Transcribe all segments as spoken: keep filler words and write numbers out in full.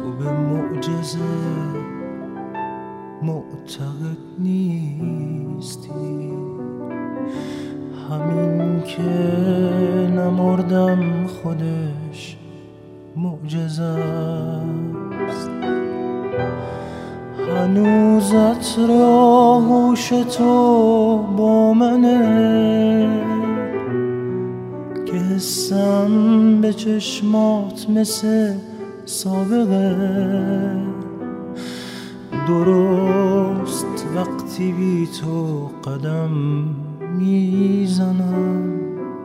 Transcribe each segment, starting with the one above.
تو به معجزه معتقد نیستی، همین که نمردم خودش معجزه است. هنوزت را هوش تو با منه که حسم به چشمات مثل سابقه. درست وقتی بی تو قدم میزنم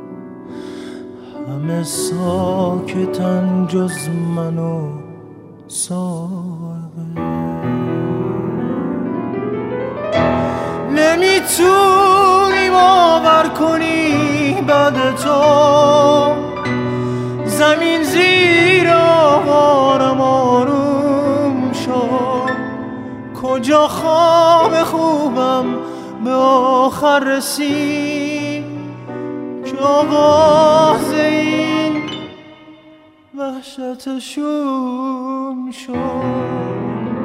همه ساکتن جز من و سارقه. نمیتونی باور کنی بعد تو زمین زیر آوارم آروم شد. کجا خواب خوبم به آخر رسید که آغاز این وحشت شوم شد.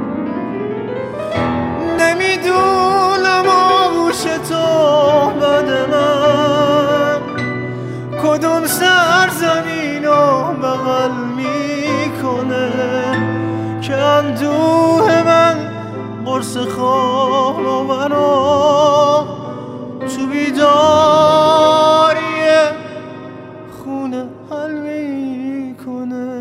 نمیدونم آغوش تو بعد من کدوم سرزمین رو بغل میکنه که اندوه من قرص خواب آورا تو بیداری خونه حل میکنه.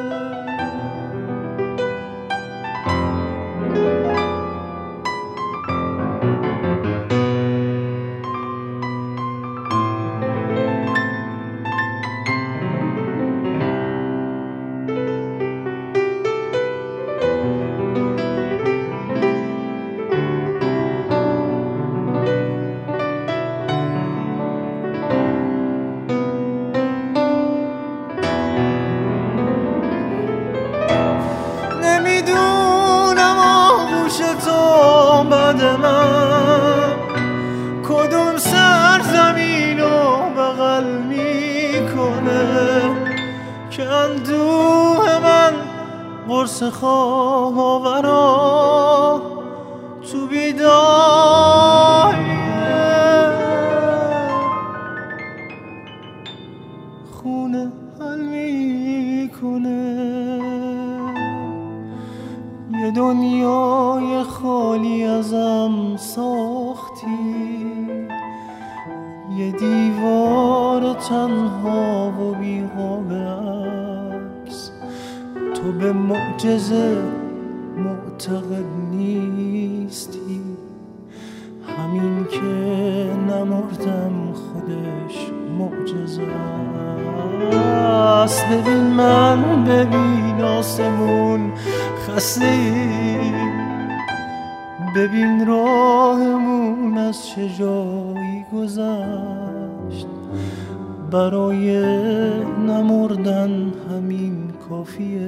نمیدونم آغوش تو بعد من کدوم سرزمین رو بغل میکنه که اندوه من قرص خواب آورا تو بیداری خونه حل میکنه. یه دنیای خالی ازم ساختی، یه دیوار تنها و بی‌قاب عکس. تو به معجزه معتقد نیستی، همین که نمردم خودش معجزه است. ببین من، ببین آسمون خسته، ببین راهمون از چه جایی گذشت. برای نمردن همین کافیه،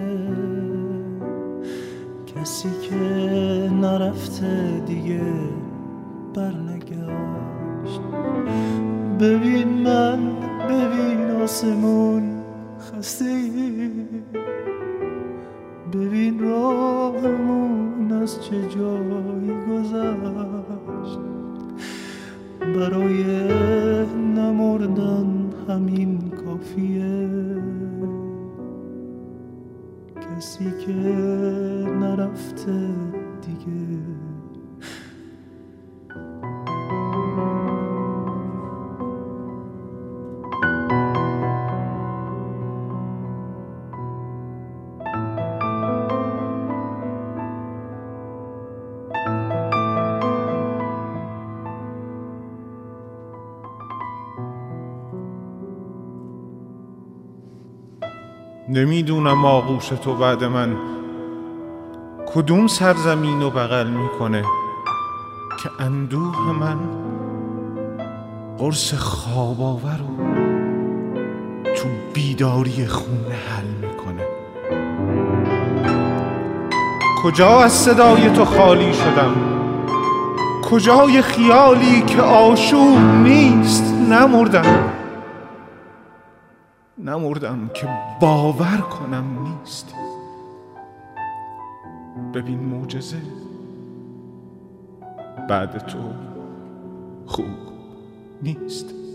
کسی که نرفته دیگه برنگشت. ببین من، ببین آسمون خسته، ببین راهمون از چه جایی گذشت. برای نمردن همین کافیه، کسی که نرفته دیگه. نمیدونم آغوش تو بعد من کدوم سرزمین رو بغل میکنه که اندوه من قرص خواب آور رو تو بیداری خونه حل میکنه. کجا از صدای تو خالی شدم، کجای خیالی که آشوب نیست. نمردم نمردم که باور کنم نیست. ببین معجزه، بعد تو خوب نیست.